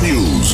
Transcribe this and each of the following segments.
News.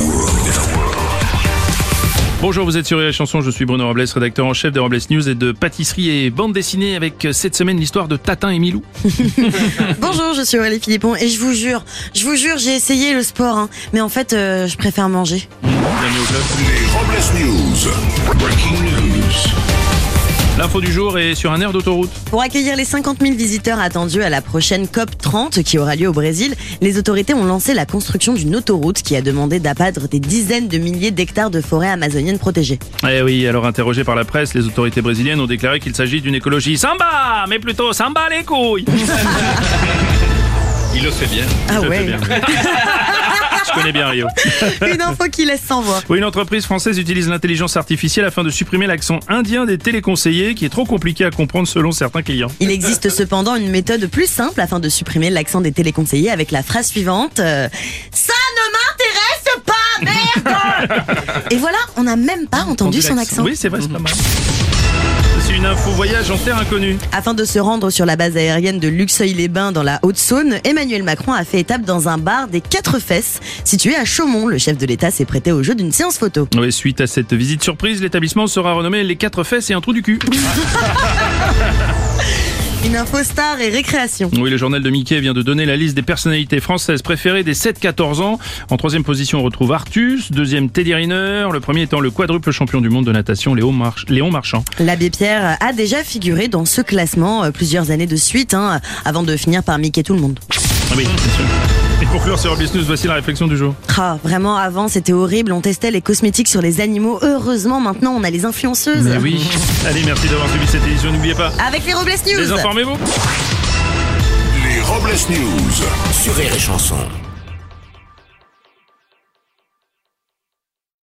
Bonjour, vous êtes sur les chansons, je suis Bruno Robles, rédacteur en chef des Robles News et de pâtisserie et bande dessinée, avec cette semaine l'histoire de Tatin et Milou. Bonjour, je suis Aurélie Philippon et je vous jure, j'ai essayé le sport, mais en fait, je préfère manger. Bienvenue au club. Les Robles News. Breaking news. L'info du jour est sur un air d'autoroute. Pour accueillir les 50 000 visiteurs attendus à la prochaine COP30 qui aura lieu au Brésil, les autorités ont lancé la construction d'une autoroute qui a demandé d'abattre des dizaines de milliers d'hectares de forêts amazoniennes protégées. Eh oui, alors interrogés par la presse, les autorités brésiliennes ont déclaré qu'il s'agit d'une écologie samba, mais plutôt samba les couilles. Il le fait bien. Ah ouais. Je connais bien Rio. Une info qui laisse sans voix. Oui, une entreprise française utilise l'intelligence artificielle afin de supprimer l'accent indien des téléconseillers qui est trop compliqué à comprendre selon certains clients. Il existe cependant une méthode plus simple afin de supprimer l'accent des téléconseillers avec la phrase suivante. Ça ne m'intéresse pas, merde. Et voilà, on n'a même pas entendu son accent. Oui, c'est vrai, c'est pas mal. C'est une info voyage en terre inconnue. Afin de se rendre sur la base aérienne de Luxeuil-les-Bains dans la Haute-Saône, Emmanuel Macron a fait étape dans un bar des 4 fesses situé à Chaumont. Le chef de l'État s'est prêté au jeu d'une séance photo. Oui, suite à cette visite surprise, l'établissement sera renommé les 4 fesses et un trou du cul. Une info star et récréation. Oui, le journal de Mickey vient de donner la liste des personnalités françaises préférées des 7-14 ans. En 3e position, on retrouve Artus, 2e Teddy Riner, le premier étant le quadruple champion du monde de natation Léon Marchand. L'abbé Pierre a déjà figuré dans ce classement plusieurs années de suite, avant de finir par Mickey tout le monde. Ah oui, bien sûr. Et pour clore sur Robles News, voici la réflexion du jour. Vraiment, avant c'était horrible, on testait les cosmétiques sur les animaux. Heureusement, maintenant on a les influenceuses. Mais oui. Allez, merci d'avoir suivi cette édition, n'oubliez pas. Avec les Robles News. Désinformez-vous. Les Robles News. Sur Rire et Chanson.